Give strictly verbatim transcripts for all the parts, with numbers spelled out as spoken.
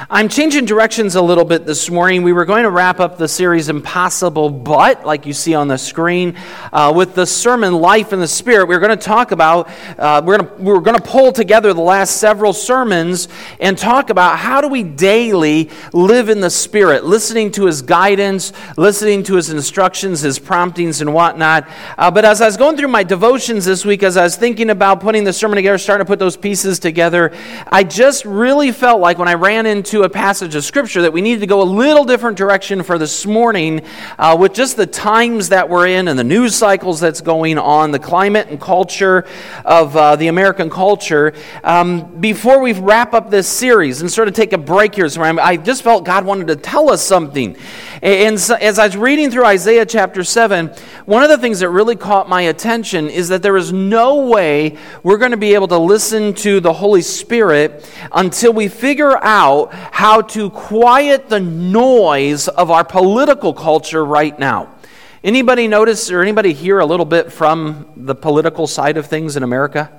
I'm changing directions a little bit this morning. We were going to wrap up the series Impossible But, like you see on the screen, uh, with the sermon Life in the Spirit. We're going to talk about, uh, we're going to, we're going to pull together the last several sermons and talk about how do we daily live in the Spirit, listening to His guidance, listening to His instructions, His promptings and whatnot. Uh, but as I was going through my devotions this week, as I was thinking about putting the sermon together, starting to put those pieces together, I just really felt like when I ran into a passage of Scripture that we needed to go a little different direction for this morning uh, with just the times that we're in and the news cycles that's going on, the climate and culture of uh, the American culture. Um, before we wrap up this series and sort of take a break here, so I just felt God wanted to tell us something. And so, as I was reading through Isaiah chapter seven, one of the things that really caught my attention is that there is no way we're going to be able to listen to the Holy Spirit until we figure out how to quiet the noise of our political culture right now. Anybody notice or anybody hear a little bit from the political side of things in America?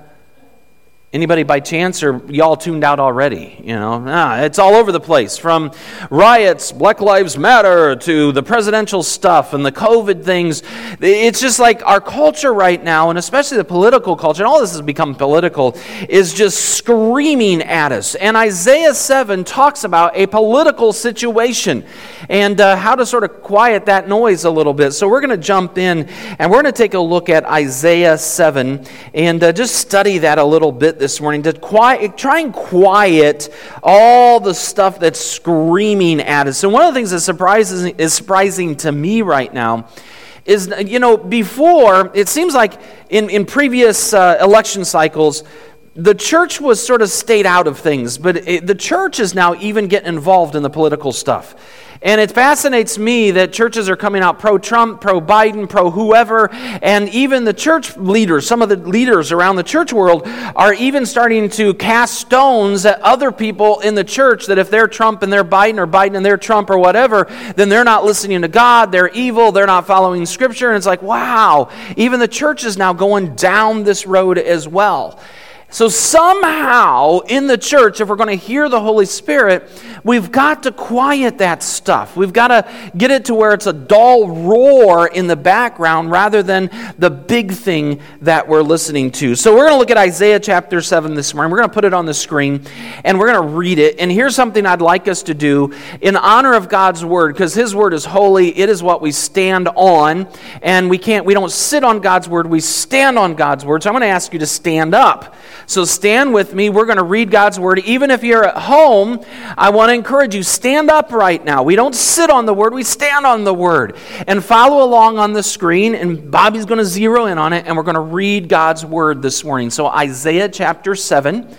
Anybody by chance, or y'all tuned out already? You know, ah, it's all over the place, from riots, Black Lives Matter, to the presidential stuff and the COVID things. It's just like our culture right now, and especially the political culture, and all this has become political, is just screaming at us. And Isaiah seven talks about a political situation and uh, how to sort of quiet that noise a little bit. So we're going to jump in, and we're going to take a look at Isaiah seven and uh, just study that a little bit this morning, to quiet, try and quiet all the stuff that's screaming at us. And one of the things that surprises is surprising to me right now is, you know, before, it seems like in, in previous uh, election cycles, the church was sort of stayed out of things, but it, the church is now even getting involved in the political stuff. And it fascinates me that churches are coming out pro-Trump, pro-Biden, pro-whoever, and even the church leaders, some of the leaders around the church world are even starting to cast stones at other people in the church that if they're Trump and they're Biden, or Biden and they're Trump or whatever, then they're not listening to God, they're evil, they're not following Scripture. And it's like, wow, even the church is now going down this road as well. So somehow in the church, if we're going to hear the Holy Spirit, we've got to quiet that stuff. We've got to get it to where it's a dull roar in the background rather than the big thing that we're listening to. So we're going to look at Isaiah chapter seven this morning. We're going to put it on the screen and we're going to read it. And here's something I'd like us to do in honor of God's Word, because His Word is holy. It is what we stand on. And we can't, we don't sit on God's Word. We stand on God's Word. So I'm going to ask you to stand up. So stand with me. We're going to read God's Word. Even if you're at home, I want to encourage you, stand up right now. We don't sit on the Word, we stand on the Word. And follow along on the screen, and Bobby's going to zero in on it, and we're going to read God's Word this morning. So Isaiah chapter seven,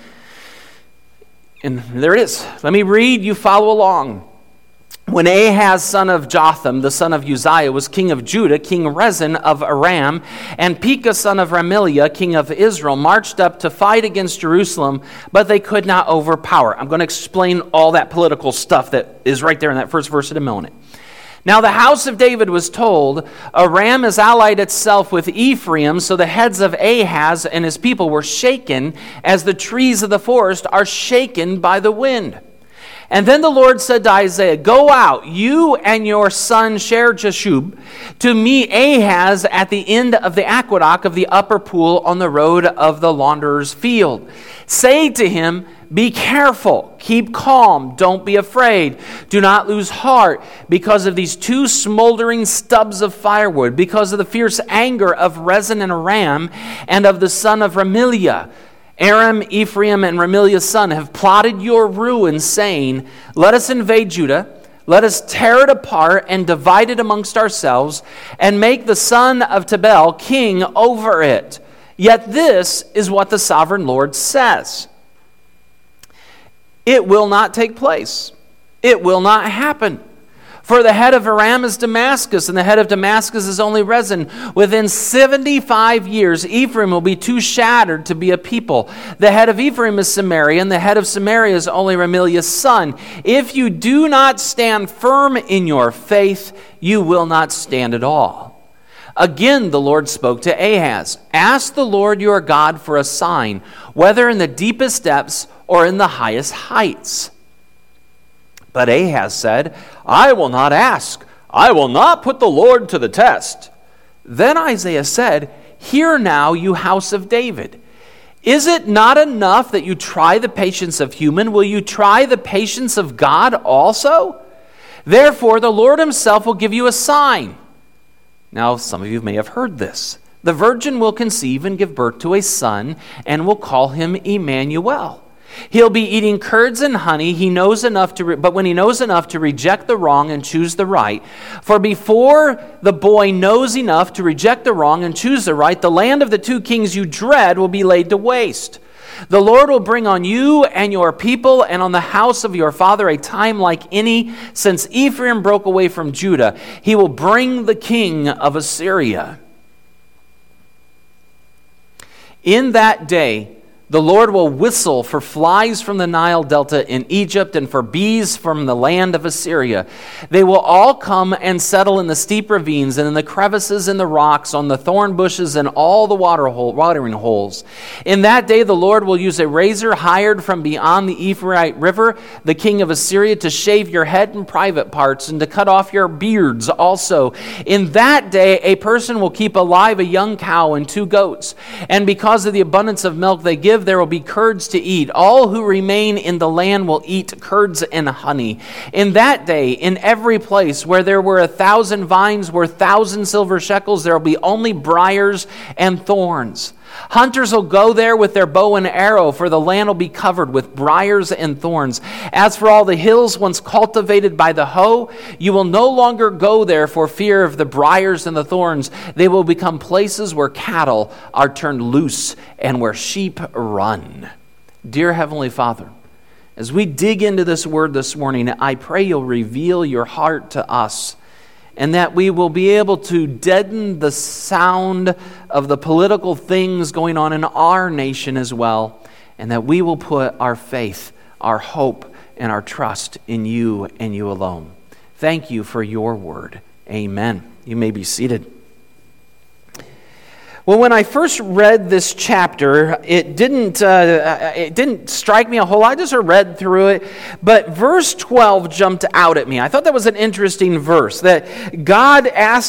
and there it is. Let me read, you follow along. When Ahaz, son of Jotham, the son of Uzziah, was king of Judah, King Rezin of Aram, and Pekah, son of Remaliah, king of Israel, marched up to fight against Jerusalem, but they could not overpower. I'm going to explain all that political stuff that is right there in that first verse in a moment. Now the house of David was told, Aram has allied itself with Ephraim, so the heads of Ahaz and his people were shaken, as the trees of the forest are shaken by the wind. And then the Lord said to Isaiah, go out, you and your son Shear-Jashub, to meet Ahaz at the end of the aqueduct of the upper pool on the road of the launderer's field. Say to him, be careful, keep calm, don't be afraid. Do not lose heart because of these two smoldering stubs of firewood, because of the fierce anger of Rezin and Aram, and of the son of Remaliah. Aram, Ephraim, and Remaliah's son have plotted your ruin, saying, let us invade Judah, let us tear it apart and divide it amongst ourselves, and make the son of Tabel king over it. Yet this is what the sovereign Lord says. It will not take place. It will not happen. For the head of Aram is Damascus, and the head of Damascus is only Rezin. Within seventy-five years, Ephraim will be too shattered to be a people. The head of Ephraim is Samaria, and the head of Samaria is only Remaliah's son. If you do not stand firm in your faith, you will not stand at all. Again, the Lord spoke to Ahaz, ask the Lord your God for a sign, whether in the deepest depths or in the highest heights. But Ahaz said, I will not ask. I will not put the Lord to the test. Then Isaiah said, Hear now, you house of David. Is it not enough that you try the patience of human? Will you try the patience of God also? Therefore, the Lord himself will give you a sign. Now, some of you may have heard this. The virgin will conceive and give birth to a son, and will call him Emmanuel. He'll be eating curds and honey. He knows enough to, re- but when he knows enough to reject the wrong and choose the right, for before the boy knows enough to reject the wrong and choose the right, the land of the two kings you dread will be laid to waste. The Lord will bring on you and your people and on the house of your father a time like any since Ephraim broke away from Judah. He will bring the king of Assyria. In that day, the Lord will whistle for flies from the Nile Delta in Egypt and for bees from the land of Assyria. They will all come and settle in the steep ravines and in the crevices in the rocks, on the thorn bushes and all the water hole, watering holes. In that day the Lord will use a razor hired from beyond the Euphrates River, the king of Assyria, to shave your head and private parts and to cut off your beards also. In that day a person will keep alive a young cow and two goats, and because of the abundance of milk they give, there will be curds to eat. All who remain in the land will eat curds and honey. In that day, in every place where there were a thousand vines worth thousand silver shekels, there will be only briars and thorns. Hunters will go there with their bow and arrow, for the land will be covered with briars and thorns. As for all the hills once cultivated by the hoe, you will no longer go there for fear of the briars and the thorns. They will become places where cattle are turned loose and where sheep run. Dear Heavenly Father, as we dig into this word this morning, I pray you'll reveal your heart to us, and that we will be able to deaden the sound of the political things going on in our nation as well, and that we will put our faith, our hope, and our trust in you and you alone. Thank you for your word. Amen. You may be seated. Well, when I first read this chapter, it didn't uh, it didn't strike me a whole lot. I just read through it, but verse twelve jumped out at me. I thought that was an interesting verse, that God asked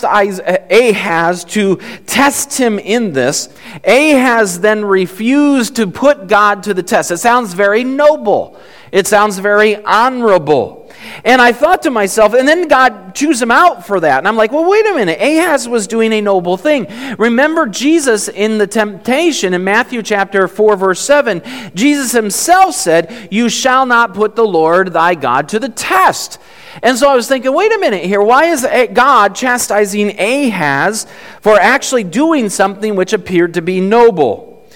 Ahaz to test him in this. Ahaz then refused to put God to the test. It sounds very noble. It sounds very honorable. And I thought to myself, and then God chews him out for that. And I'm like, well, wait a minute. Ahaz was doing a noble thing. Remember Jesus in the temptation in Matthew chapter four, verse seven. Jesus himself said, you shall not put the Lord thy God to the test. And so I was thinking, wait a minute here. Why is God chastising Ahaz for actually doing something which appeared to be noble?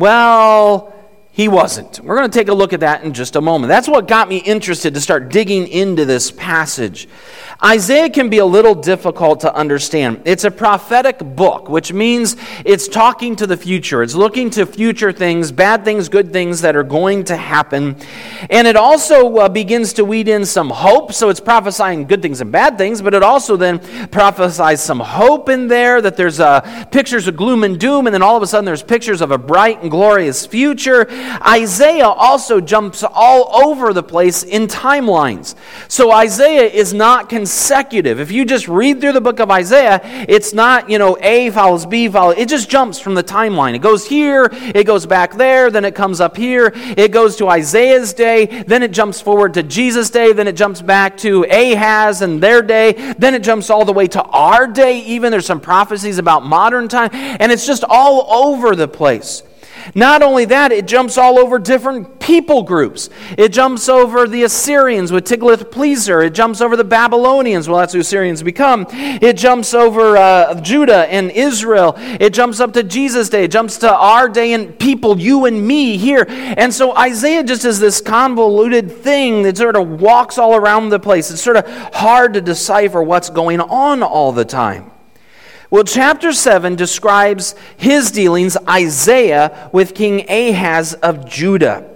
Well, he wasn't. We're going to take a look at that in just a moment. That's what got me interested to start digging into this passage. Isaiah can be a little difficult to understand. It's a prophetic book, which means it's talking to the future. It's looking to future things, bad things, good things that are going to happen. And it also uh, begins to weed in some hope. So it's prophesying good things and bad things, but it also then prophesies some hope in there, that there's uh, pictures of gloom and doom, and then all of a sudden there's pictures of a bright and glorious future. Isaiah also jumps all over the place in timelines. So Isaiah is not consecutive. If you just read through the book of Isaiah, it's not, you know, A follows B follows. It just jumps from the timeline. It goes here, it goes back there, then it comes up here. It goes to Isaiah's day, then it jumps forward to Jesus' day, then it jumps back to Ahaz and their day, then it jumps all the way to our day. Even there's some prophecies about modern time, and it's just all over the place. Not only that, it jumps all over different people groups. It jumps over the Assyrians with Tiglath-Pileser. It jumps over the Babylonians. Well, that's who Assyrians become. It jumps over uh, Judah and Israel. It jumps up to Jesus' day. It jumps to our day and people, you and me here. And so Isaiah just is this convoluted thing that sort of walks all around the place. It's sort of hard to decipher what's going on all the time. Well, chapter seven describes his dealings, Isaiah, with King Ahaz of Judah.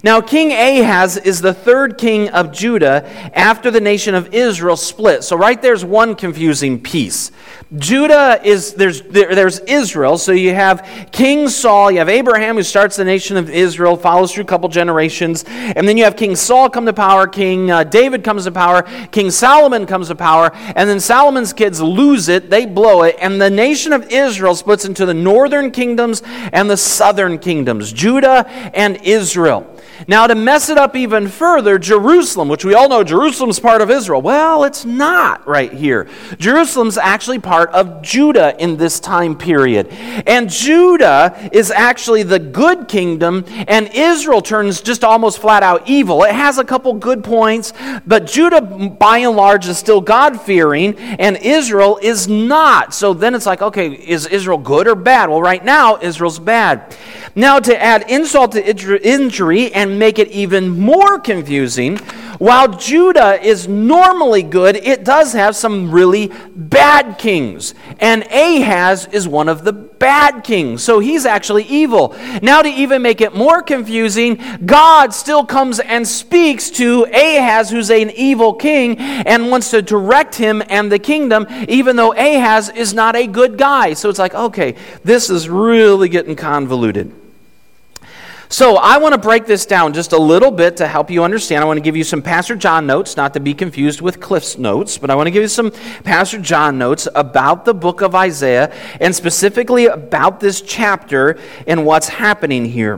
Now, King Ahaz is the third king of Judah after the nation of Israel split. So right there's one confusing piece. Judah is, there's there, there's Israel, so you have King Saul, you have Abraham who starts the nation of Israel, follows through a couple generations, and then you have King Saul come to power, King uh, David comes to power, King Solomon comes to power, and then Solomon's kids lose it, they blow it, and the nation of Israel splits into the northern kingdoms and the southern kingdoms, Judah and Israel. Now, to mess it up even further, Jerusalem, which we all know Jerusalem's part of Israel. Well, it's not right here. Jerusalem's actually part of Judah in this time period. And Judah is actually the good kingdom, and Israel turns just almost flat out evil. It has a couple good points, but Judah, by and large, is still God-fearing, and Israel is not. So then it's like, okay, is Israel good or bad? Well, right now, Israel's bad. Now, to add insult to injury and make it even more confusing, while Judah is normally good, it does have some really bad kings. And Ahaz is one of the bad kings. So he's actually evil. Now, to even make it more confusing, God still comes and speaks to Ahaz, who's an evil king, and wants to direct him and the kingdom, even though Ahaz is not a good guy. So it's like, okay, this is really getting convoluted. So I want to break this down just a little bit to help you understand. I want to give you some Pastor John notes, not to be confused with Cliff's notes, but I want to give you some Pastor John notes about the book of Isaiah and specifically about this chapter and what's happening here.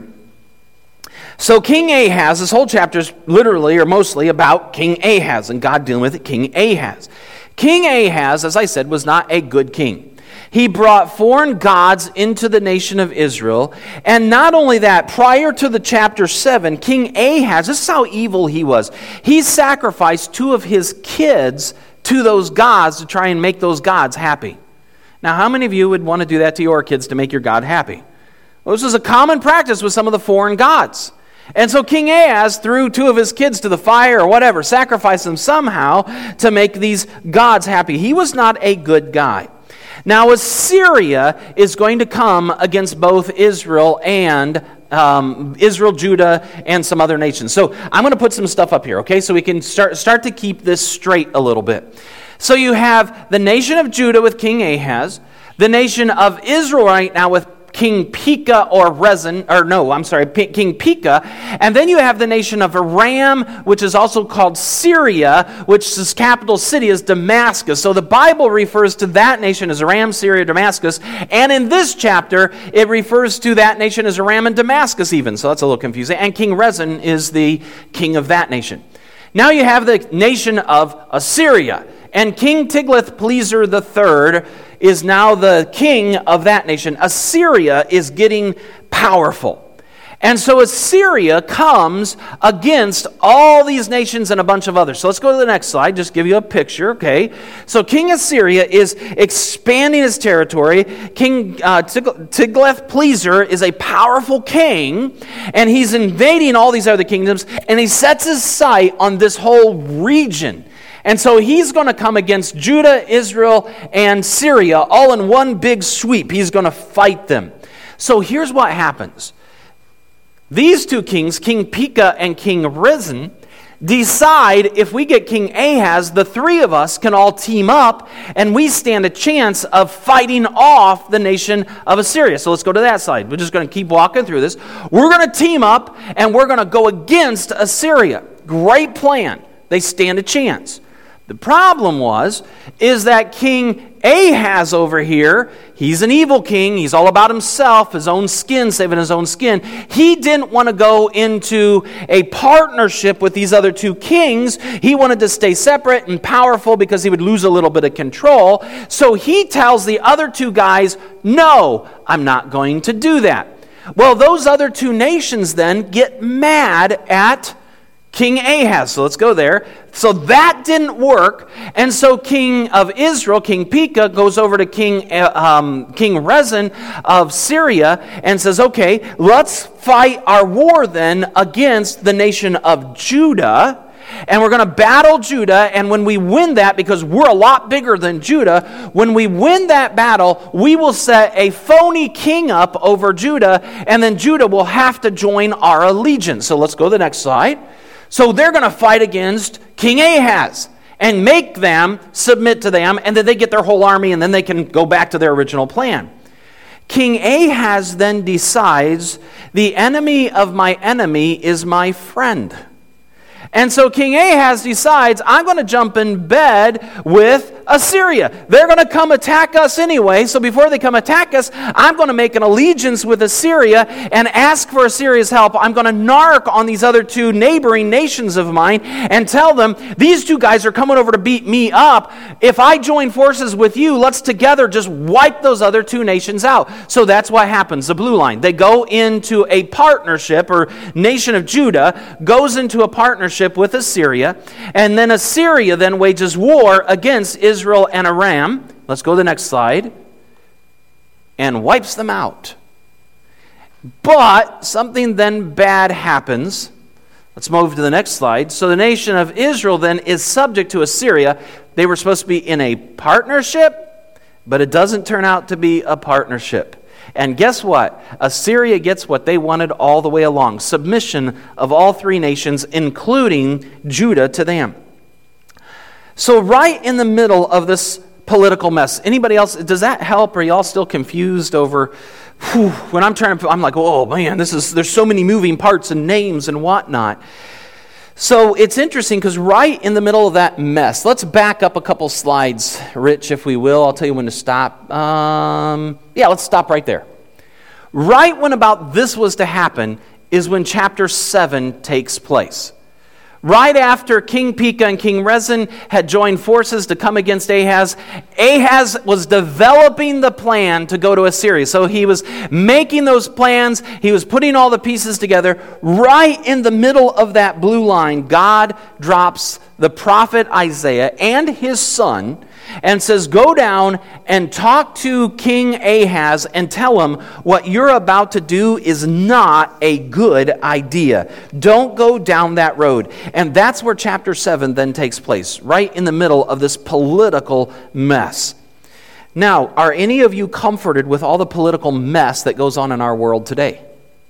So King Ahaz, this whole chapter is literally or mostly about King Ahaz and God dealing with King Ahaz. King Ahaz, as I said, was not a good king. He brought foreign gods into the nation of Israel. And not only that, prior to the chapter seven, King Ahaz, this is how evil he was. He sacrificed two of his kids to those gods to try and make those gods happy. Now, how many of you would want to do that to your kids to make your God happy? Well, this was a common practice with some of the foreign gods. And so King Ahaz threw two of his kids to the fire or whatever, sacrificed them somehow to make these gods happy. He was not a good guy. Now, Assyria is going to come against both Israel and um, Israel, Judah, and some other nations. So I'm going to put some stuff up here, okay, so we can start start to keep this straight a little bit. So you have the nation of Judah with King Ahaz, the nation of Israel right now with King Pekah or Rezin, or no, I'm sorry, P- King Pekah. And then you have the nation of Aram, which is also called Syria, which its capital city is Damascus. So the Bible refers to that nation as Aram, Syria, Damascus. And in this chapter, it refers to that nation as Aram and Damascus even. So that's a little confusing. And King Rezin is the king of that nation. Now you have the nation of Assyria. And King Tiglath-Pileser the third is now the king of that nation. Assyria is getting powerful. And so Assyria comes against all these nations and a bunch of others. So let's go to the next slide, just give you a picture, okay? So King Assyria is expanding his territory. King uh, Tiglath-Pileser is a powerful king, and he's invading all these other kingdoms, and he sets his sight on this whole region. And so he's going to come against Judah, Israel, and Syria all in one big sweep. He's going to fight them. So here's what happens. These two kings, King Pekah and King Rezin, decide if we get King Ahaz, the three of us can all team up and we stand a chance of fighting off the nation of Assyria. So let's go to that side. We're just going to keep walking through this. We're going to team up and we're going to go against Assyria. Great plan. They stand a chance. The problem was, is that King Ahaz over here, he's an evil king, he's all about himself, his own skin, saving his own skin. He didn't want to go into a partnership with these other two kings. He wanted to stay separate and powerful because he would lose a little bit of control. So he tells the other two guys, no, I'm not going to do that. Well, those other two nations then get mad at King Ahaz. So let's go there. So that didn't work. And so King of Israel, King Pekah, goes over to King um, King Rezin of Syria and says, okay, let's fight our war then against the nation of Judah. and we're going to battle Judah, and when we win that, because we're a lot bigger than Judah, when we win that battle, we will set a phony king up over Judah, and then Judah will have to join our allegiance. So let's go to the next slide. So they're going to fight against King Ahaz and make them submit to them, and then they get their whole army, and then they can go back to their original plan. King Ahaz then decides, the enemy of my enemy is my friend. And so King Ahaz decides, I'm going to jump in bed with Assyria. They're going to come attack us anyway, so before they come attack us, I'm going to make an allegiance with Assyria and ask for Assyria's help. I'm going to narc on these other two neighboring nations of mine and tell them, these two guys are coming over to beat me up. If I join forces with you, let's together just wipe those other two nations out. So that's what happens, the blue line. They go into a partnership, or nation of Judah goes into a partnership with Assyria, and then Assyria then wages war against Israel and Aram. Let's go to the next slide. And wipes them out. But something then bad happens. Let's move to the next slide. So the nation of Israel then is subject to Assyria. They were supposed to be in a partnership, but it doesn't turn out to be a partnership. And guess what? Assyria gets what they wanted all the way along. Submission of all three nations, including Judah, to them. So right in the middle of this political mess, anybody else, does that help? Are y'all still confused over, whew, when I'm trying to, I'm like, oh man, this is, there's so many moving parts and names and whatnot. So it's interesting because right in the middle of that mess, let's back up a couple slides, Rich, if we will. I'll tell you when to stop. Um, yeah, let's stop right there. Right when about this was to happen is when chapter seven takes place. Right after King Pekah and King Rezin had joined forces to come against Ahaz, Ahaz was developing the plan to go to Assyria. So he was making those plans. He was putting all the pieces together. Right in the middle of that blue line, God drops the prophet Isaiah and his son and says, go down and talk to King Ahaz and tell him what you're about to do is not a good idea. Don't go down that road. And that's where chapter seven then takes place, right in the middle of this political mess. Now, are any of you comforted with all the political mess that goes on in our world today?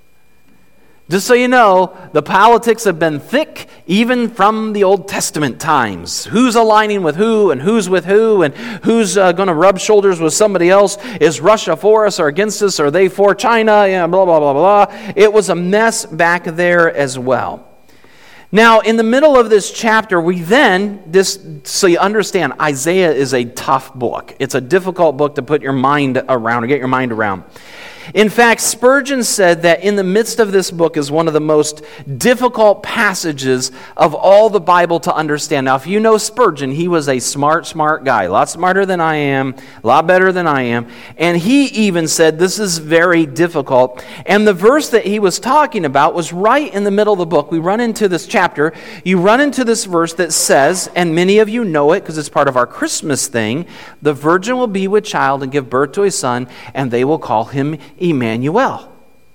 Just so you know, the politics have been thick even from the Old Testament times. Who's aligning with who and who's with who and who's uh, going to rub shoulders with somebody else? Is Russia for us or against us? Are they for China? Yeah, blah, blah, blah, blah. It was a mess back there as well. Now, in the middle of this chapter, we then, this, so you understand, Isaiah is a tough book. It's a difficult book to put your mind around or get your mind around. In fact, Spurgeon said that in the midst of this book is one of the most difficult passages of all the Bible to understand. Now, if you know Spurgeon, he was a smart, smart guy. A lot smarter than I am, a lot better than I am. And he even said this is very difficult. And the verse that he was talking about was right in the middle of the book. We run into this chapter. You run into this verse that says, and many of you know it because it's part of our Christmas thing, the virgin will be with child and give birth to a son, and they will call him Emmanuel.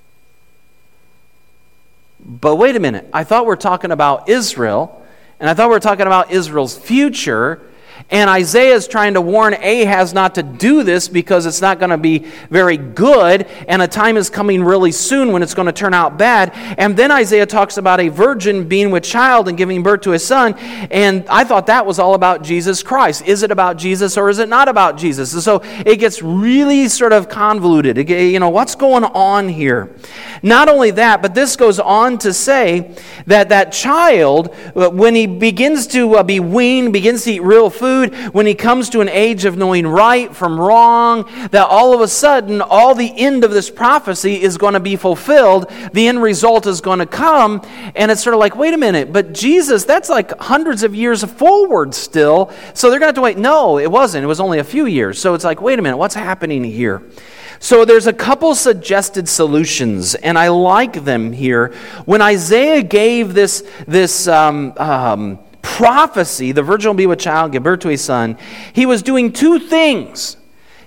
But wait a minute. I thought we were talking about Israel, and I thought we were talking about Israel's future, and Isaiah is trying to warn Ahaz not to do this because it's not going to be very good, and a time is coming really soon when it's going to turn out bad. And then Isaiah talks about a virgin being with child and giving birth to a son, and I thought that was all about Jesus Christ. Is it about Jesus or is it not about Jesus? And so it gets really sort of convoluted. It, you know, what's going on here? Not only that, but this goes on to say that that child, when he begins to be weaned, begins to eat real food, when he comes to an age of knowing right from wrong, that all of a sudden, all the end of this prophecy is going to be fulfilled. The end result is going to come. And it's sort of like, wait a minute, but Jesus, that's like hundreds of years forward still. So they're going to have to wait. No, it wasn't. It was only a few years. So it's like, wait a minute, what's happening here? So there's a couple suggested solutions, and I like them here. When Isaiah gave this, this um, um, prophecy, the virgin will be with child, give birth to a son, he was doing two things.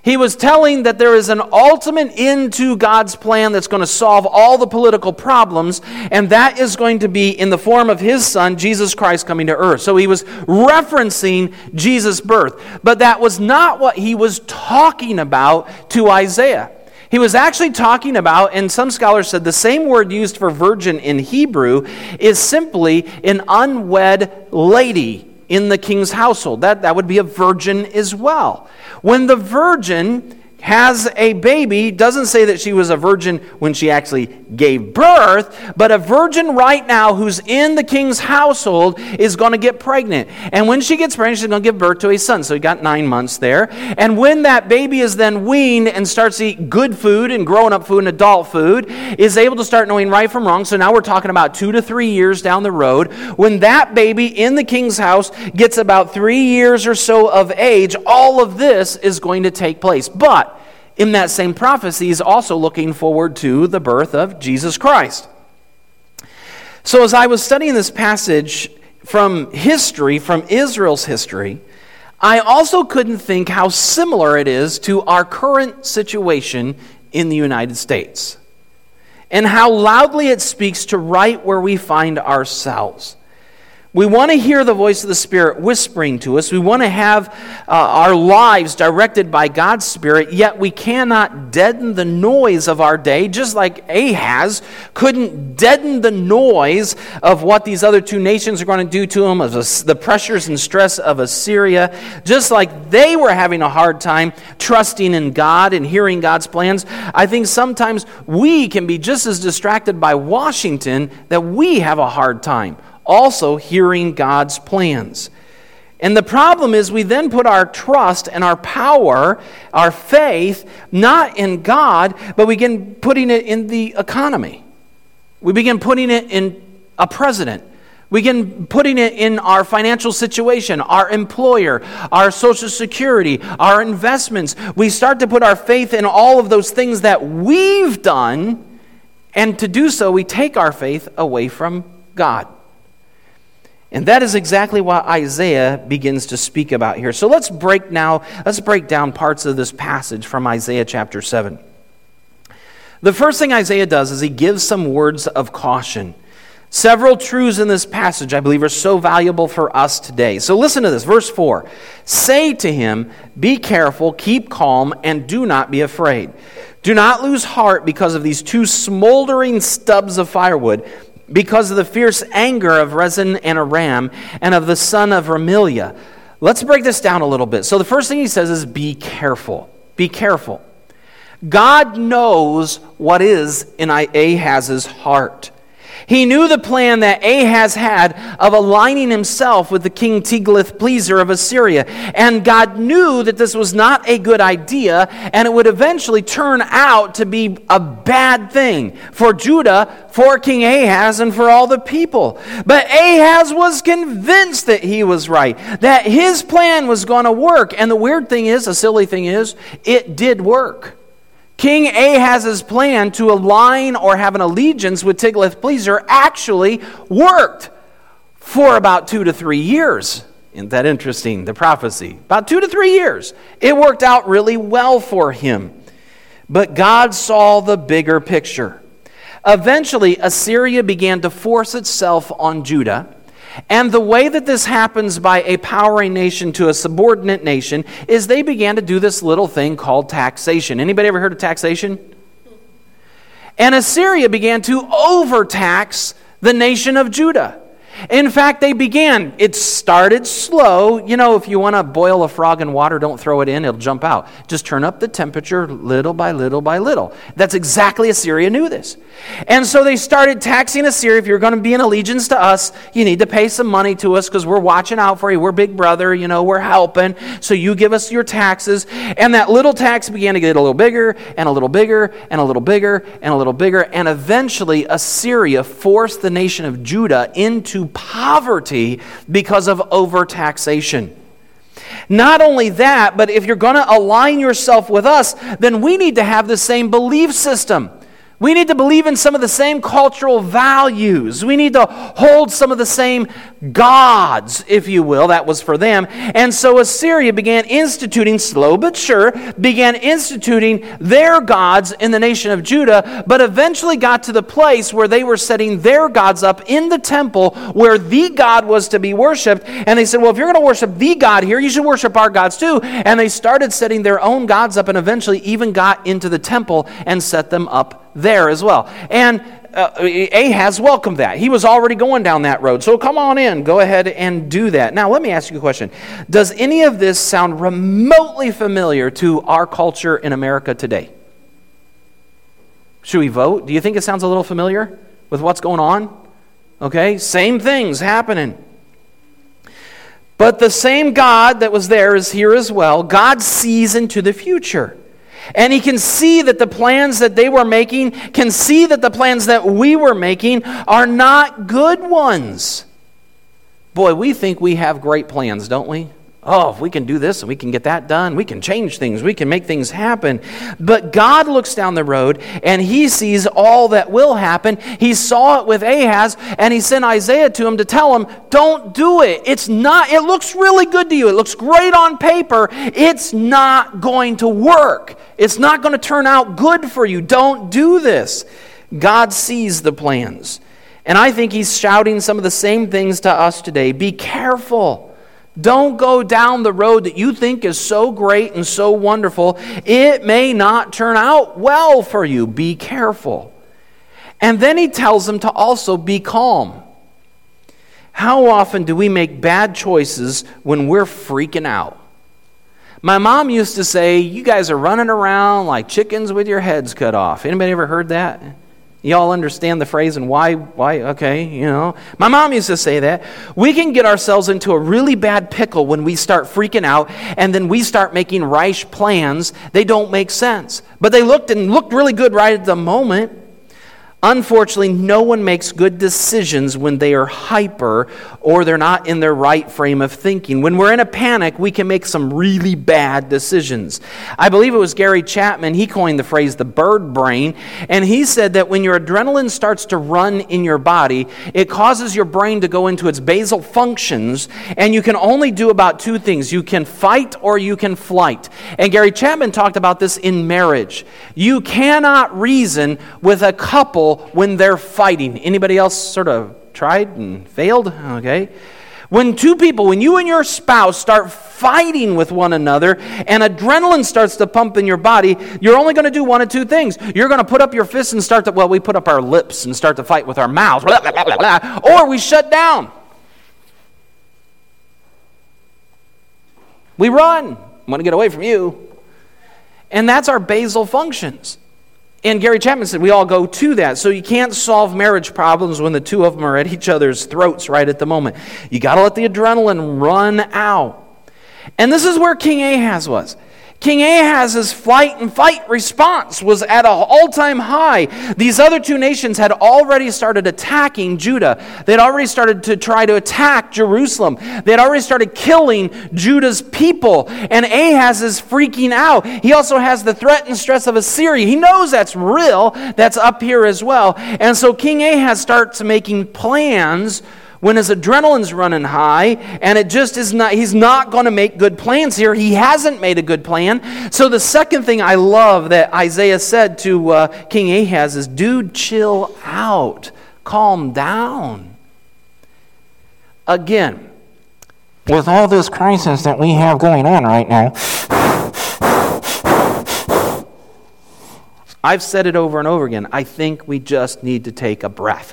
He was telling that there is an ultimate end to God's plan that's going to solve all the political problems, and that is going to be in the form of his son, Jesus Christ, coming to earth. So he was referencing Jesus' birth. But that was not what he was talking about to Isaiah. He was actually talking about, and some scholars said the same word used for virgin in Hebrew is simply an unwed lady in the king's household. That, that would be a virgin as well. When the virgin has a baby, doesn't say that she was a virgin when she actually gave birth, but a virgin right now who's in the king's household is going to get pregnant. And when she gets pregnant, she's going to give birth to a son. So he got nine months there. And when that baby is then weaned and starts to eat good food and grown-up food and adult food, is able to start knowing right from wrong. So now we're talking about two to three years down the road. When that baby in the king's house gets about three years or so of age, all of this is going to take place. But in that same prophecy, he's also looking forward to the birth of Jesus Christ. So as I was studying this passage from history, from Israel's history, I also couldn't think how similar it is to our current situation in the United States, and how loudly it speaks to right where we find ourselves. We want to hear the voice of the Spirit whispering to us. We want to have uh, our lives directed by God's Spirit, yet we cannot deaden the noise of our day, just like Ahaz couldn't deaden the noise of what these other two nations are going to do to him, of the pressures and stress of Assyria, just like they were having a hard time trusting in God and hearing God's plans. I think sometimes we can be just as distracted by Washington that we have a hard time also hearing God's plans. And the problem is we then put our trust and our power, our faith, not in God, but we begin putting it in the economy. We begin putting it in a president. We begin putting it in our financial situation, our employer, our Social Security, our investments. We start to put our faith in all of those things that we've done, and to do so, we take our faith away from God. And that is exactly what Isaiah begins to speak about here. So let's break now, let's break down parts of this passage from Isaiah chapter seven. The first thing Isaiah does is he gives some words of caution. Several truths in this passage, I believe, are so valuable for us today. So listen to this, verse four. Say to him, be careful, keep calm, and do not be afraid. Do not lose heart because of these two smoldering stubs of firewood, because of the fierce anger of Rezin and Aram, and of the son of Remaliah. Let's break this down a little bit. So the first thing he says is be careful. Be careful. God knows what is in Ahaz's heart. He knew the plan that Ahaz had of aligning himself with the king Tiglath-Pileser of Assyria. And God knew that this was not a good idea, and it would eventually turn out to be a bad thing for Judah, for King Ahaz, and for all the people. But Ahaz was convinced that he was right, that his plan was going to work. And the weird thing is, a silly thing is, it did work. King Ahaz's plan to align or have an allegiance with Tiglath-Pileser actually worked for about two to three years. Isn't that interesting, the prophecy? About two to three years. It worked out really well for him. But God saw the bigger picture. Eventually, Assyria began to force itself on Judah. And the way that this happens by a powering nation to a subordinate nation is they began to do this little thing called taxation. Anybody ever heard of taxation? And Assyria began to overtax the nation of Judah. In fact, they began, it started slow. You know, if you want to boil a frog in water, don't throw it in, it'll jump out. Just turn up the temperature little by little by little. That's exactly, Assyria knew this. And so they started taxing Assyria. If you're going to be in allegiance to us, you need to pay some money to us because we're watching out for you. We're big brother, you know, we're helping. So you give us your taxes. And that little tax began to get a little bigger and a little bigger and a little bigger and a little bigger. And eventually Assyria forced the nation of Judah into poverty because of overtaxation. Not only that, but if you're going to align yourself with us, then we need to have the same belief system. We need to believe in some of the same cultural values. We need to hold some of the same gods, if you will. That was for them. And so Assyria began instituting, slow but sure, began instituting their gods in the nation of Judah, but eventually got to the place where they were setting their gods up in the temple where the God was to be worshipped. And they said, well, if you're going to worship the God here, you should worship our gods too. And they started setting their own gods up and eventually even got into the temple and set them up there as well. And uh, Ahaz welcomed that. He was already going down that road. So come on in. Go ahead and do that. Now, let me ask you a question. Does any of this sound remotely familiar to our culture in America today? Should we vote? Do you think it sounds a little familiar with what's going on? Okay, same things happening. But the same God that was there is here as well. God sees into the future. And he can see that the plans that they were making, can see that the plans that we were making are not good ones. Boy, we think we have great plans, don't we? Oh, if we can do this and we can get that done, we can change things, we can make things happen. But God looks down the road and he sees all that will happen. He saw it with Ahaz and he sent Isaiah to him to tell him, don't do it. It's not, it looks really good to you. It looks great on paper. It's not going to work. It's not going to turn out good for you. Don't do this. God sees the plans. And I think he's shouting some of the same things to us today. Be careful. Don't go down the road that you think is so great and so wonderful. It may not turn out well for you. Be careful. And then he tells them to also be calm. How often do we make bad choices when we're freaking out? My mom used to say, you guys are running around like chickens with your heads cut off. Anybody ever heard that? Y'all understand the phrase and why, why, okay, you know. My mom used to say that. We can get ourselves into a really bad pickle when we start freaking out and then we start making rash plans. They don't make sense. But they looked and looked really good right at the moment. Unfortunately, no one makes good decisions when they are hyper or they're not in their right frame of thinking. When we're in a panic, we can make some really bad decisions. I believe it was Gary Chapman, he coined the phrase the bird brain, and he said that when your adrenaline starts to run in your body, it causes your brain to go into its basal functions, and you can only do about two things. You can fight or you can flight. And Gary Chapman talked about this in marriage. You cannot reason with a couple when they're fighting. Anybody else sort of tried and failed? Okay. When two people, when you and your spouse start fighting with one another and adrenaline starts to pump in your body, you're only going to do one of two things. You're going to put up your fists and start to, well, we put up our lips and start to fight with our mouths, blah, blah, blah, blah, blah, or we shut down. We run. I want to get away from you. And that's our basal functions. And Gary Chapman said we all go to that. So you can't solve marriage problems when the two of them are at each other's throats right at the moment. You got to let the adrenaline run out. And this is where King Ahaz was. King Ahaz's flight and fight response was at an all-time high. These other two nations had already started attacking Judah. They'd already started to try to attack Jerusalem. They'd already started killing Judah's people. And Ahaz is freaking out. He also has the threat and stress of Assyria. He knows that's real. That's up here as well. And so King Ahaz starts making plans when his adrenaline's running high, and it just is not, he's not going to make good plans here. He hasn't made a good plan. So the second thing I love that Isaiah said to uh, King Ahaz is, dude, chill out. Calm down. Again, with all this crisis that we have going on right now, I've said it over and over again. I think we just need to take a breath.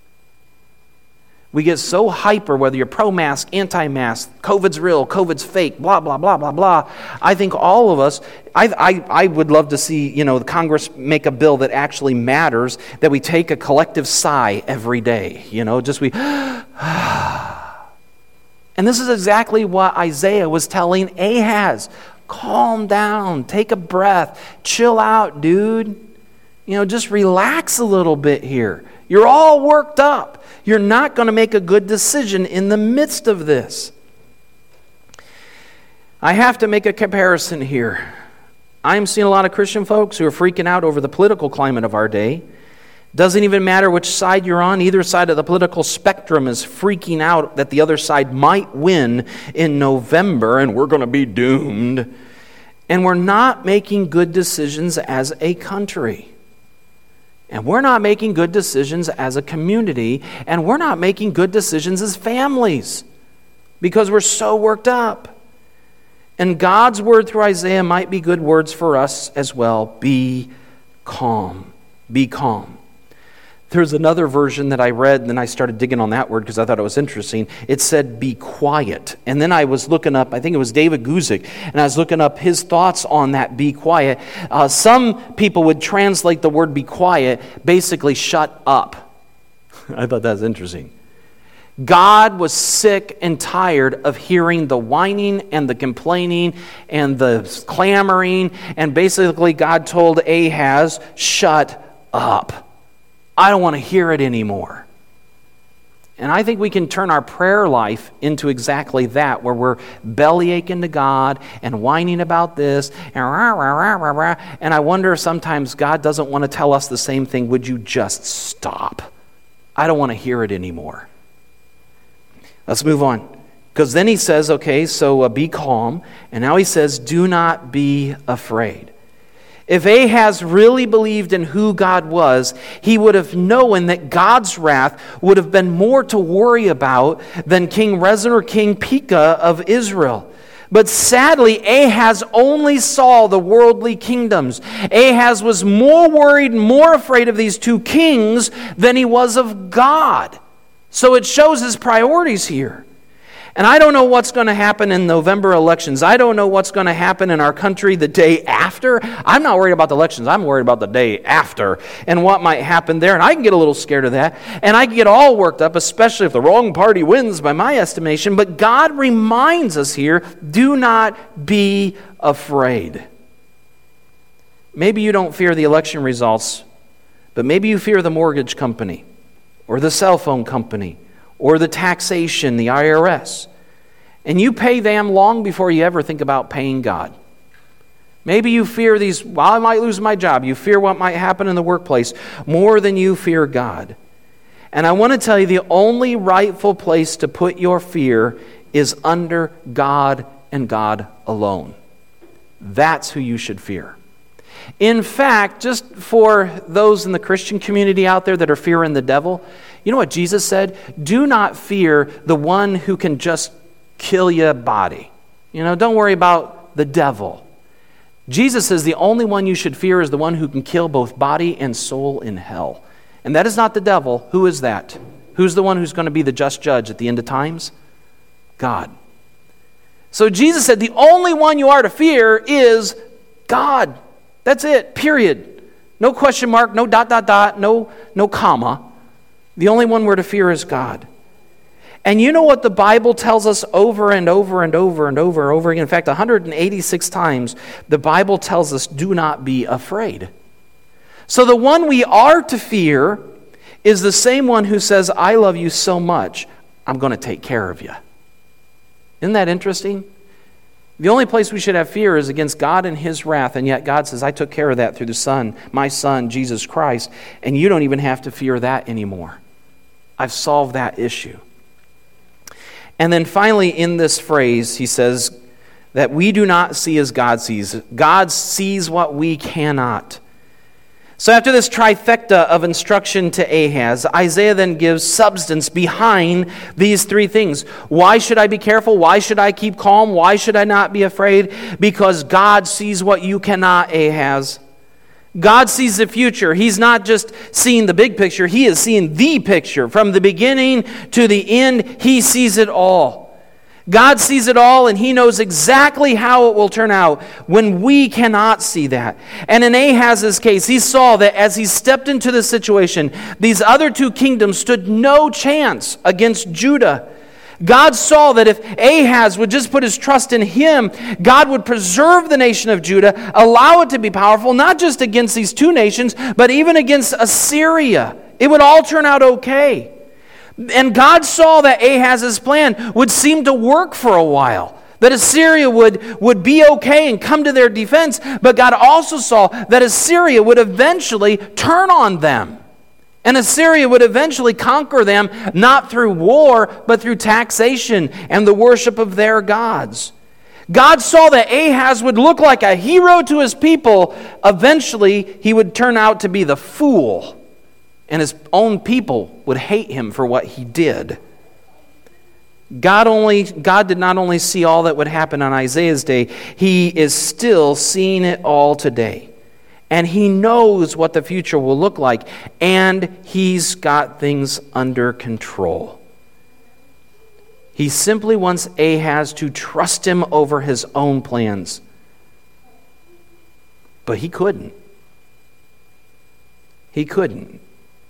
We get so hyper, whether you're pro-mask, anti-mask, COVID's real, COVID's fake, blah, blah, blah, blah, blah. I think all of us, I, I, I would love to see, you know, the Congress make a bill that actually matters, that we take a collective sigh every day, you know, just we, and this is exactly what Isaiah was telling Ahaz. Calm down, take a breath, chill out, dude. You know, just relax a little bit here. You're all worked up. You're not going to make a good decision in the midst of this. I have to make a comparison here. I'm seeing a lot of Christian folks who are freaking out over the political climate of our day. Doesn't even matter which side you're on. Either side of the political spectrum is freaking out that the other side might win in November and we're going to be doomed. And we're not making good decisions as a country. And we're not making good decisions as a community. And we're not making good decisions as families because we're so worked up. And God's word through Isaiah might be good words for us as well. Be calm. Be calm. There's another version that I read, and then I started digging on that word because I thought it was interesting. It said, be quiet. And then I was looking up, I think it was David Guzik, and I was looking up his thoughts on that be quiet. Uh, some people would translate the word be quiet, basically shut up. I thought that was interesting. God was sick and tired of hearing the whining and the complaining and the clamoring, and basically God told Ahaz, shut up. I don't want to hear it anymore. And I think we can turn our prayer life into exactly that, where we're belly aching to God and whining about this, and rah, rah, rah, rah, rah. And I wonder if sometimes God doesn't want to tell us the same thing. Would you just stop? I don't want to hear it anymore. Let's move on. Because then he says, okay, so uh, be calm. And now he says, do not be afraid. If Ahaz really believed in who God was, he would have known that God's wrath would have been more to worry about than King Rezin or King Pekah of Israel. But sadly, Ahaz only saw the worldly kingdoms. Ahaz was more worried and more afraid of these two kings than he was of God. So it shows his priorities here. And I don't know what's going to happen in November elections. I don't know what's going to happen in our country the day after. I'm not worried about the elections. I'm worried about the day after and what might happen there. And I can get a little scared of that. And I can get all worked up, especially if the wrong party wins by my estimation. But God reminds us here, do not be afraid. Maybe you don't fear the election results, but maybe you fear the mortgage company or the cell phone company, or the taxation, the I R S. And you pay them long before you ever think about paying God. Maybe you fear these, well, I might lose my job. You fear what might happen in the workplace more than you fear God. And I want to tell you, the only rightful place to put your fear is under God and God alone. That's who you should fear. In fact, just for those in the Christian community out there that are fearing the devil, you know what Jesus said? Do not fear the one who can just kill your body. You know, don't worry about the devil. Jesus says the only one you should fear is the one who can kill both body and soul in hell. And that is not the devil. Who is that? Who's the one who's going to be the just judge at the end of times? God. So Jesus said the only one you are to fear is God. That's it, period. No question mark, no dot, dot, dot, no, no comma. The only one we're to fear is God. And you know what the Bible tells us over and over and over and over and over again? In fact, one hundred eighty-six times, the Bible tells us, do not be afraid. So the one we are to fear is the same one who says, I love you so much, I'm going to take care of you. Isn't that interesting? The only place we should have fear is against God and His wrath, and yet God says, I took care of that through the Son, my Son, Jesus Christ, and you don't even have to fear that anymore. I've solved that issue. And then finally in this phrase, he says that we do not see as God sees. God sees what we cannot. So after this trifecta of instruction to Ahaz, Isaiah then gives substance behind these three things. Why should I be careful? Why should I keep calm? Why should I not be afraid? Because God sees what you cannot, Ahaz. God sees the future. He's not just seeing the big picture. He is seeing the picture. From the beginning to the end, He sees it all. God sees it all, and He knows exactly how it will turn out when we cannot see that. And in Ahaz's case, he saw that as he stepped into the situation, these other two kingdoms stood no chance against Judah. God saw that if Ahaz would just put his trust in him, God would preserve the nation of Judah, allow it to be powerful, not just against these two nations, but even against Assyria. It would all turn out okay. And God saw that Ahaz's plan would seem to work for a while. that Assyria would, would be okay and come to their defense, but God also saw that Assyria would eventually turn on them. And Assyria would eventually conquer them, not through war, but through taxation and the worship of their gods. God saw that Ahaz would look like a hero to his people. Eventually, he would turn out to be the fool, and his own people would hate him for what he did. God only God did not only see all that would happen on Isaiah's day, he is still seeing it all today. And he knows what the future will look like, and he's got things under control. He simply wants Ahaz to trust him over his own plans. But he couldn't. He couldn't.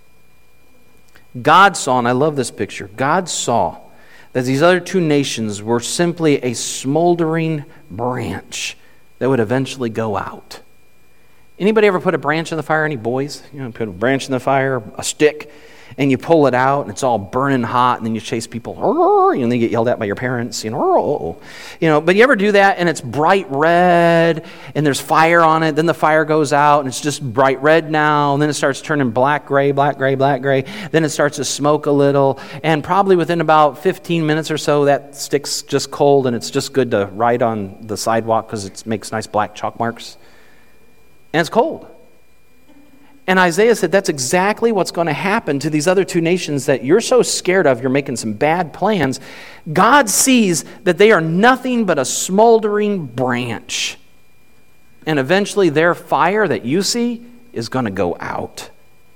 God saw, and I love this picture, God saw that these other two nations were simply a smoldering branch that would eventually go out. Anybody ever put a branch in the fire? Any boys? You know, put a branch in the fire, a stick, and you pull it out, and it's all burning hot, and then you chase people, and then you get yelled at by your parents, you know, you know. But you ever do that, and it's bright red, and there's fire on it, then the fire goes out, and it's just bright red now, and then it starts turning black, gray, black, gray, black, gray, then it starts to smoke a little, and probably within about fifteen minutes or so, that stick's just cold, and it's just good to ride on the sidewalk because it makes nice black chalk marks. And it's cold. And Isaiah said that's exactly what's going to happen to these other two nations that you're so scared of. You're making some bad plans. God sees that they are nothing but a smoldering branch. And eventually their fire that you see is going to go out.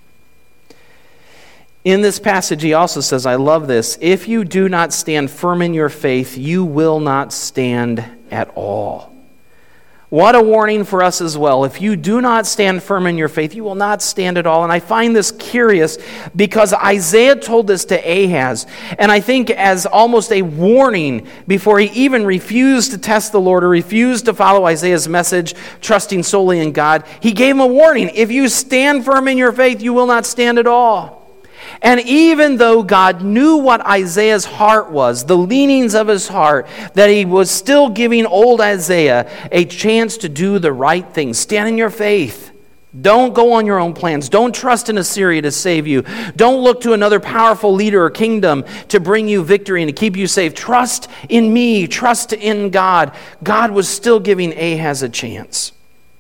In this passage, he also says, I love this, if you do not stand firm in your faith, you will not stand at all. What a warning for us as well. If you do not stand firm in your faith, you will not stand at all. And I find this curious because Isaiah told this to Ahaz, and I think as almost a warning before he even refused to test the Lord or refused to follow Isaiah's message, trusting solely in God. He gave him a warning. If you stand firm in your faith, you will not stand at all. And even though God knew what Isaiah's heart was, the leanings of his heart, that he was still giving old Isaiah a chance to do the right thing. Stand in your faith. Don't go on your own plans. Don't trust in Assyria to save you. Don't look to another powerful leader or kingdom to bring you victory and to keep you safe. Trust in me. Trust in God. God was still giving Ahaz a chance.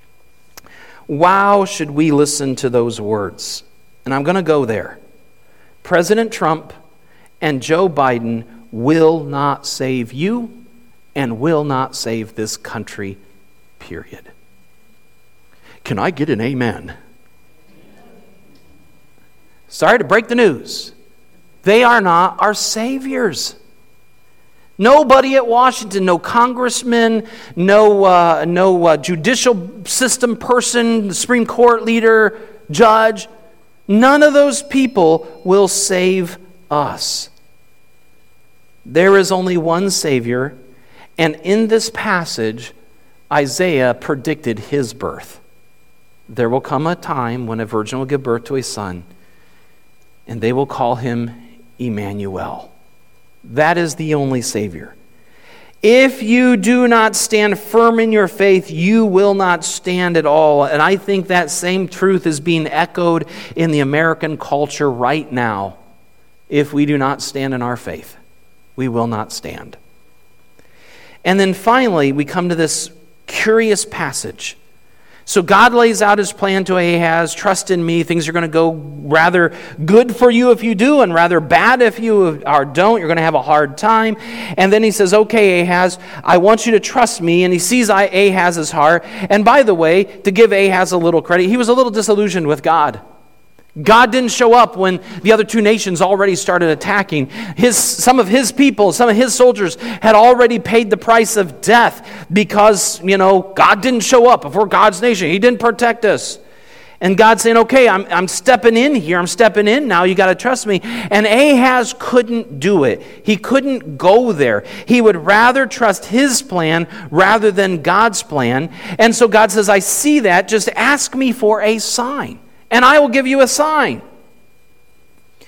Wow, should we listen to those words? And I'm going to go there. President Trump and Joe Biden will not save you and will not save this country, period. Can I get an amen? Sorry to break the news. They are not our saviors. Nobody at Washington, no congressman, no, uh, no uh, judicial system person, Supreme Court leader, judge, none of those people will save us. There is only one Savior, and in this passage, Isaiah predicted his birth. There will come a time when a virgin will give birth to a son, and they will call him Emmanuel. That is the only Savior. If you do not stand firm in your faith, you will not stand at all. And I think that same truth is being echoed in the American culture right now. If we do not stand in our faith, we will not stand. And then finally, we come to this curious passage. So God lays out his plan to Ahaz, trust in me, things are going to go rather good for you if you do and rather bad if you are don't. You're going to have a hard time. And then he says, okay, Ahaz, I want you to trust me. And he sees Ahaz's heart. And by the way, to give Ahaz a little credit, he was a little disillusioned with God. God didn't show up when the other two nations already started attacking. His, some of his people, some of his soldiers had already paid the price of death because, you know, God didn't show up before God's nation. He didn't protect us. And God's saying, okay, I'm, I'm stepping in here. I'm stepping in now. You got to trust me. And Ahaz couldn't do it. He couldn't go there. He would rather trust his plan rather than God's plan. And so God says, I see that. Just ask me for a sign, and I will give you a sign.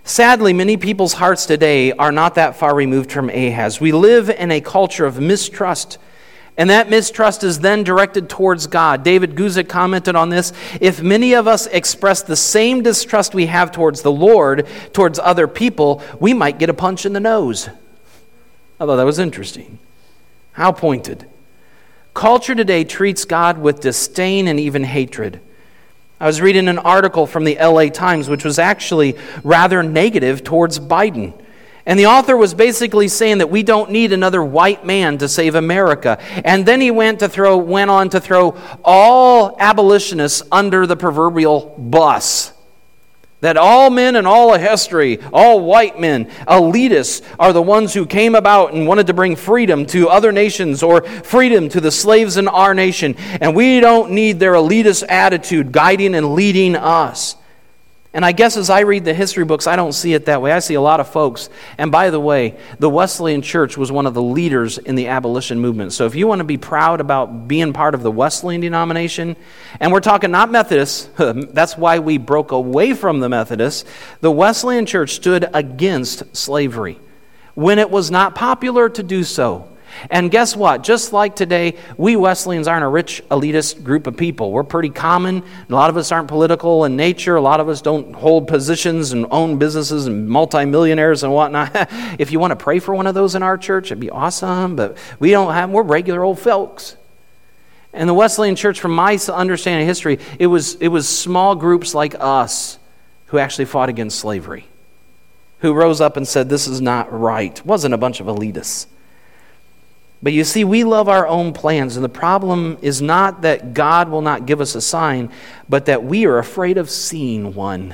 Sadly, many people's hearts today are not that far removed from Ahaz. We live in a culture of mistrust, and that mistrust is then directed towards God. David Guzik commented on this: if many of us express the same distrust we have towards the Lord, towards other people, we might get a punch in the nose. I thought that was interesting. How pointed. Culture today treats God with disdain and even hatred. I was reading an article from the L A Times, which was actually rather negative towards Biden. And the author was basically saying that we don't need another white man to save America. And then he went to throw, went on to throw all abolitionists under the proverbial bus. That all men in all of history, all white men, elitists, are the ones who came about and wanted to bring freedom to other nations or freedom to the slaves in our nation. And we don't need their elitist attitude guiding and leading us. And I guess as I read the history books, I don't see it that way. I see a lot of folks. And by the way, the Wesleyan Church was one of the leaders in the abolition movement. So if you want to be proud about being part of the Wesleyan denomination, and we're talking not Methodists, that's why we broke away from the Methodists, the Wesleyan Church stood against slavery when it was not popular to do so. And guess what? Just like today, we Wesleyans aren't a rich, elitist group of people. We're pretty common. A lot of us aren't political in nature. A lot of us don't hold positions and own businesses and multimillionaires and whatnot. If you want to pray for one of those in our church, it'd be awesome. But we don't have, we're regular old folks. And the Wesleyan Church, from my understanding of history, it was, it was small groups like us who actually fought against slavery, who rose up and said, this is not right. It wasn't a bunch of elitists. But you see, we love our own plans, and the problem is not that God will not give us a sign, but that we are afraid of seeing one.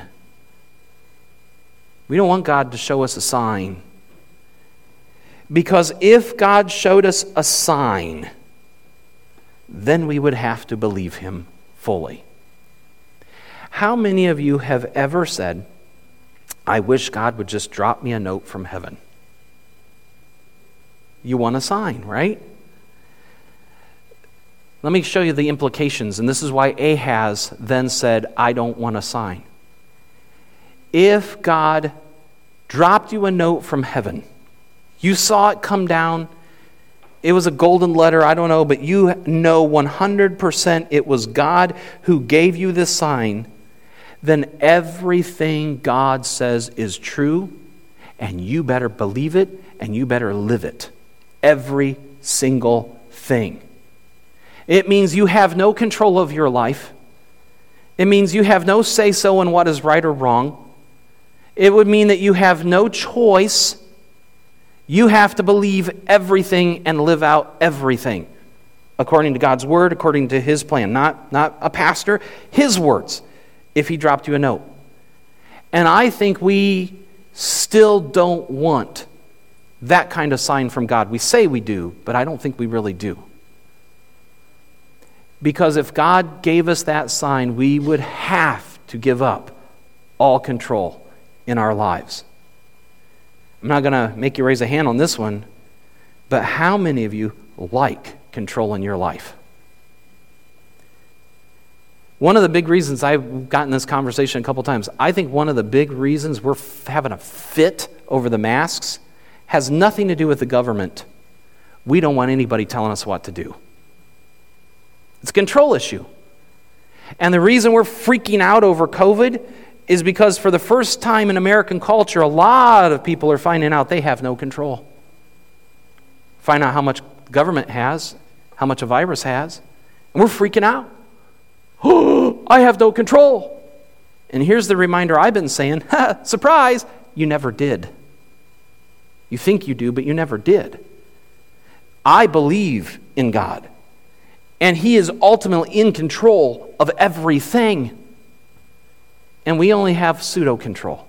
We don't want God to show us a sign. Because if God showed us a sign, then we would have to believe Him fully. How many of you have ever said, I wish God would just drop me a note from heaven? You want a sign, right? Let me show you the implications, and this is why Ahaz then said, I don't want a sign. If God dropped you a note from heaven, you saw it come down, it was a golden letter, I don't know, but you know one hundred percent it was God who gave you this sign, then everything God says is true, and you better believe it, and you better live it. Every single thing. It means you have no control of your life. It means you have no say-so in what is right or wrong. It would mean that you have no choice. You have to believe everything and live out everything according to God's word, according to His plan. Not, not a pastor, His words, if He dropped you a note. And I think we still don't want that kind of sign from God. We say we do, but I don't think we really do. Because if God gave us that sign, we would have to give up all control in our lives. I'm not going to make you raise a hand on this one, but how many of you like control in your life? One of the big reasons I've gotten this conversation a couple times, I think one of the big reasons we're having a fit over the masks has nothing to do with the government. We don't want anybody telling us what to do. It's a control issue. And the reason we're freaking out over COVID is because for the first time in American culture, a lot of people are finding out they have no control. Find out how much government has, how much a virus has, and we're freaking out. Oh, I have no control. And here's the reminder I've been saying, surprise, you never did. You think you do, but you never did. I believe in God, and He is ultimately in control of everything. And we only have pseudo-control.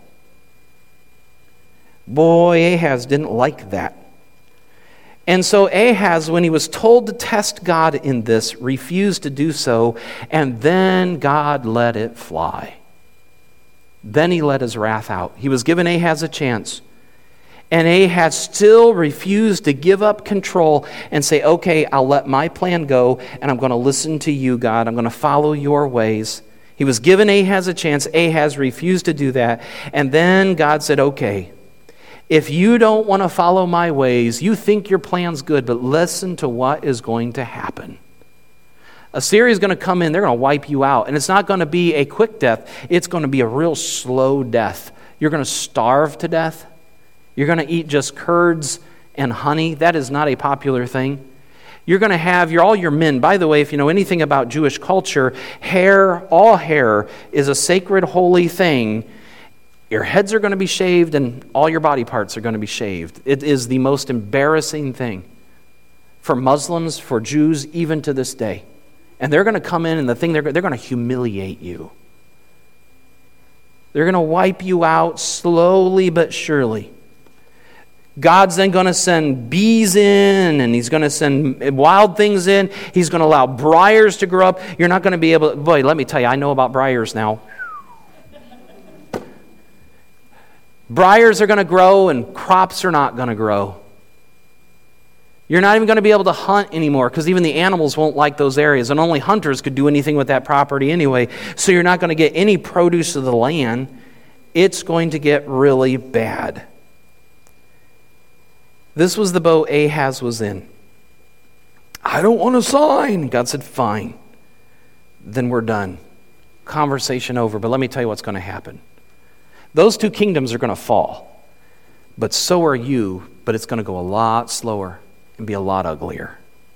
Boy, Ahaz didn't like that. And so Ahaz, when he was told to test God in this, refused to do so, and then God let it fly. Then He let His wrath out. He was given Ahaz a chance. And Ahaz still refused to give up control and say, okay, I'll let my plan go, and I'm going to listen to you, God. I'm going to follow your ways. He was given Ahaz a chance. Ahaz refused to do that. And then God said, okay, if you don't want to follow my ways, you think your plan's good, but listen to what is going to happen. Assyria is going to come in. They're going to wipe you out. And it's not going to be a quick death. It's going to be a real slow death. You're going to starve to death. You're going to eat just curds and honey. That is not a popular thing. You're going to have your, all your men. By the way, if you know anything about Jewish culture, hair, all hair is a sacred, holy thing. Your heads are going to be shaved and all your body parts are going to be shaved. It is the most embarrassing thing for Muslims, for Jews, even to this day. And they're going to come in and the thing they're, they're going to humiliate you. They're going to wipe you out slowly but surely. God's then going to send bees in, and he's going to send wild things in. He's going to allow briars to grow up. You're not going to be able to, boy, let me tell you, I know about briars now. Briars are going to grow, and crops are not going to grow. You're not even going to be able to hunt anymore, because even the animals won't like those areas, and only hunters could do anything with that property anyway. So you're not going to get any produce of the land. It's going to get really bad. This was the boat Ahaz was in. I don't want to sign. God said, fine. Then we're done. Conversation over. But let me tell you what's going to happen. Those two kingdoms are going to fall. But so are you. But it's going to go a lot slower and be a lot uglier.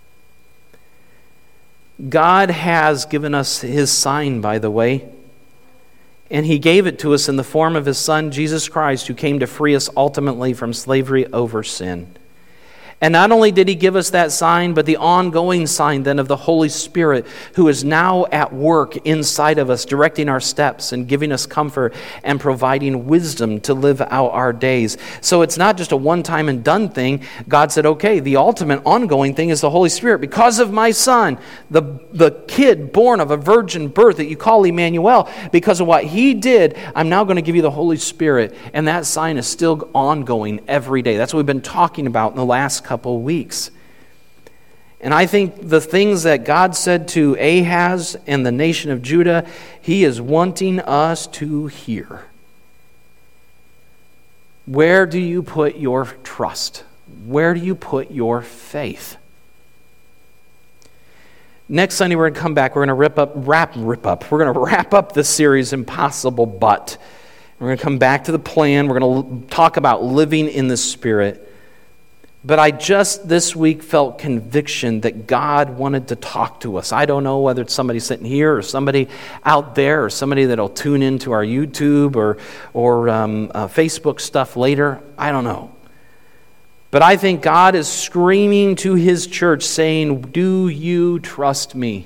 God has given us his sign, by the way. And he gave it to us in the form of his Son, Jesus Christ, who came to free us ultimately from slavery over sin. And not only did he give us that sign, but the ongoing sign then of the Holy Spirit, who is now at work inside of us, directing our steps and giving us comfort and providing wisdom to live out our days. So it's not just a one-time and done thing. God said, okay, the ultimate ongoing thing is the Holy Spirit. Because of my Son, the, the kid born of a virgin birth that you call Emmanuel, because of what he did, I'm now going to give you the Holy Spirit. And that sign is still ongoing every day. That's what we've been talking about in the last couple couple weeks. And I think the things that God said to Ahaz and the nation of Judah, he is wanting us to hear. Where do you put your trust? Where do you put your faith? Next Sunday we're going to come back. We're going to rip up, wrap, rip up. We're going to wrap up this series, Impossible But. We're going to come back to the plan. We're going to talk about living in the Spirit. But I just this week felt conviction that God wanted to talk to us. I don't know whether it's somebody sitting here or somebody out there or somebody that'll tune into our YouTube or, or um, uh, Facebook stuff later. I don't know. But I think God is screaming to his church saying, do you trust me?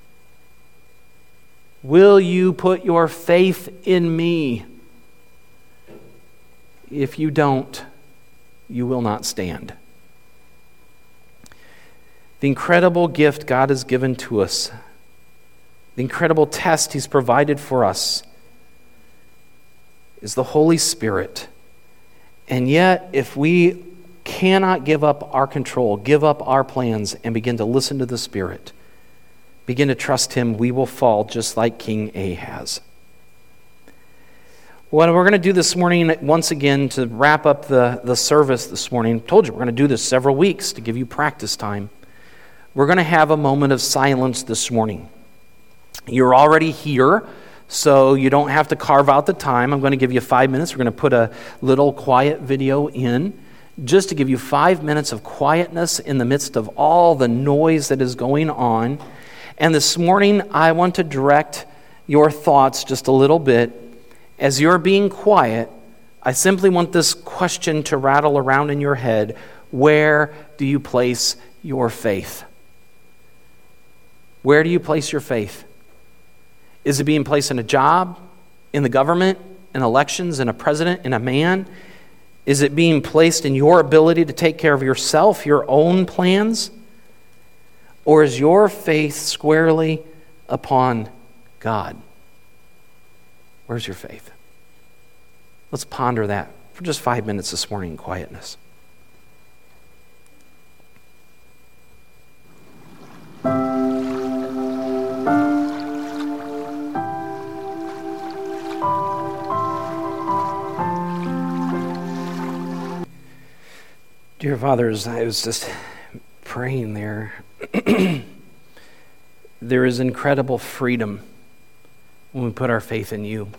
Will you put your faith in me? If you don't, you will not stand. The incredible gift God has given to us, the incredible test he's provided for us, is the Holy Spirit. And yet, if we cannot give up our control, give up our plans, and begin to listen to the Spirit, begin to trust him, we will fall just like King Ahaz. What we're going to do this morning, once again, to wrap up the, the service this morning, I told you we're going to do this several weeks to give you practice time. We're going to have a moment of silence this morning. You're already here, so you don't have to carve out the time. I'm going to give you five minutes. We're going to put a little quiet video in just to give you five minutes of quietness in the midst of all the noise that is going on. And this morning, I want to direct your thoughts just a little bit. As you're being quiet, I simply want this question to rattle around in your head. Where do you place your faith? Where do you place your faith? Is it being placed in a job, in the government, in elections, in a president, in a man? Is it being placed in your ability to take care of yourself, your own plans? Or is your faith squarely upon God? Where's your faith? Let's ponder that for just five minutes this morning in quietness. Dear Father, as I was just praying there, there is incredible freedom when we put our faith in you.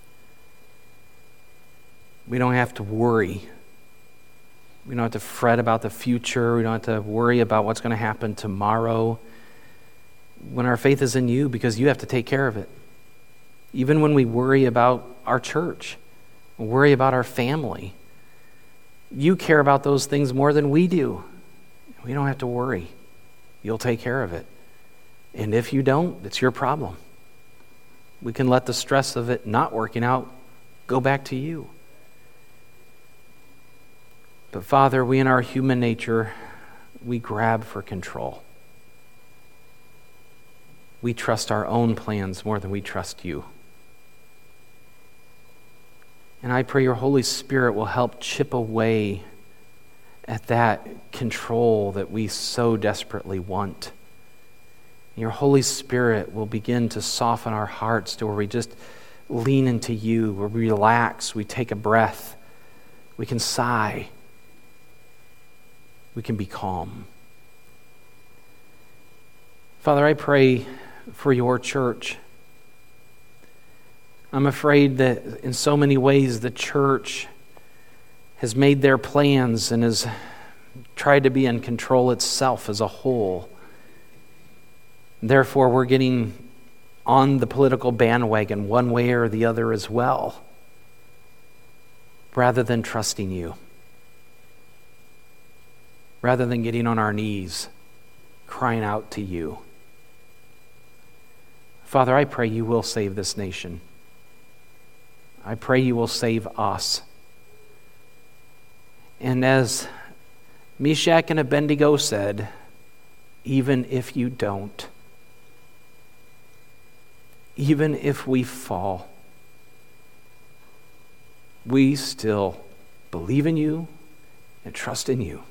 We don't have to worry. We don't have to fret about the future. We don't have to worry about what's going to happen tomorrow. When our faith is in you, because you have to take care of it. Even when we worry about our church, worry about our family, you care about those things more than we do. We don't have to worry. You'll take care of it. And if you don't, it's your problem. We can let the stress of it not working out go back to you. But Father, we in our human nature, we grab for control. We trust our own plans more than we trust you. And I pray your Holy Spirit will help chip away at that control that we so desperately want. Your Holy Spirit will begin to soften our hearts to where we just lean into you, where we relax, we take a breath, we can sigh, we can be calm. Father, I pray for your church. I'm afraid that in so many ways the church has made their plans and has tried to be in control itself as a whole. Therefore, we're getting on the political bandwagon one way or the other as well, rather than trusting you, rather than getting on our knees, crying out to you. Father, I pray you will save this nation. I pray you will save us. And as Meshach and Abednego said, even if you don't, even if we fall, we still believe in you and trust in you.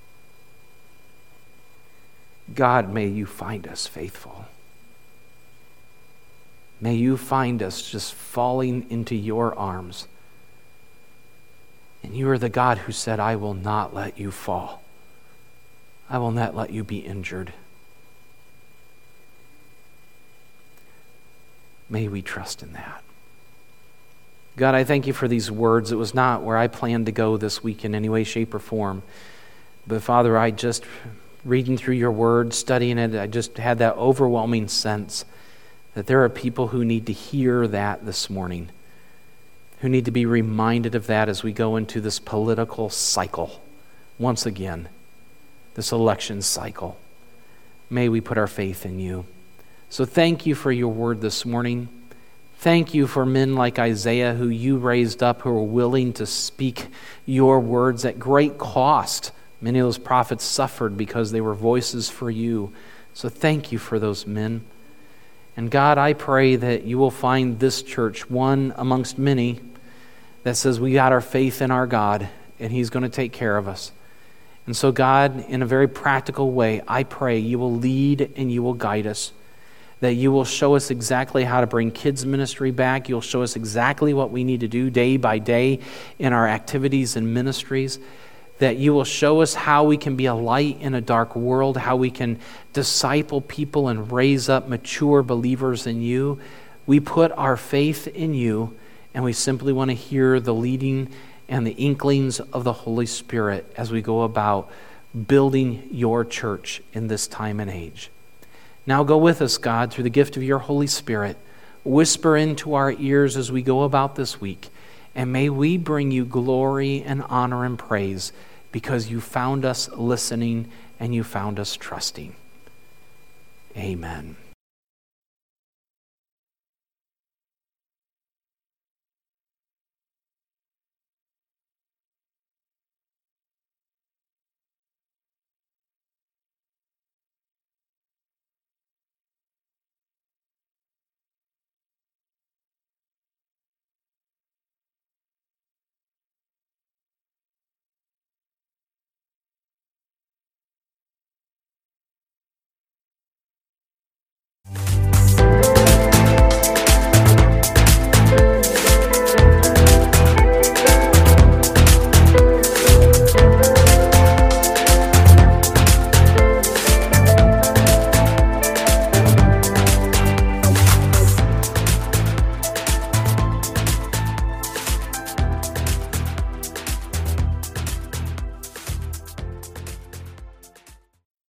God, may you find us faithful. May you find us just falling into your arms. And you are the God who said, I will not let you fall. I will not let you be injured. May we trust in that. God, I thank you for these words. It was not where I planned to go this week in any way, shape, or form. But Father, I just, reading through your word, studying it, I just had that overwhelming sense that there are people who need to hear that this morning, who need to be reminded of that as we go into this political cycle once again, this election cycle. May we put our faith in you. So thank you for your word this morning. Thank you for men like Isaiah who you raised up, who are willing to speak your words at great cost. Many of those prophets suffered because they were voices for you. So thank you for those men. And God, I pray that you will find this church one amongst many that says we got our faith in our God and he's going to take care of us. And so God, in a very practical way, I pray you will lead and you will guide us, that you will show us exactly how to bring kids ministry back. You'll show us exactly what we need to do day by day in our activities and ministries, that you will show us how we can be a light in a dark world, how we can disciple people and raise up mature believers in you. We put our faith in you, and we simply want to hear the leading and the inklings of the Holy Spirit as we go about building your church in this time and age. Now go with us, God, through the gift of your Holy Spirit. Whisper into our ears as we go about this week, and may we bring you glory and honor and praise because you found us listening and you found us trusting. Amen.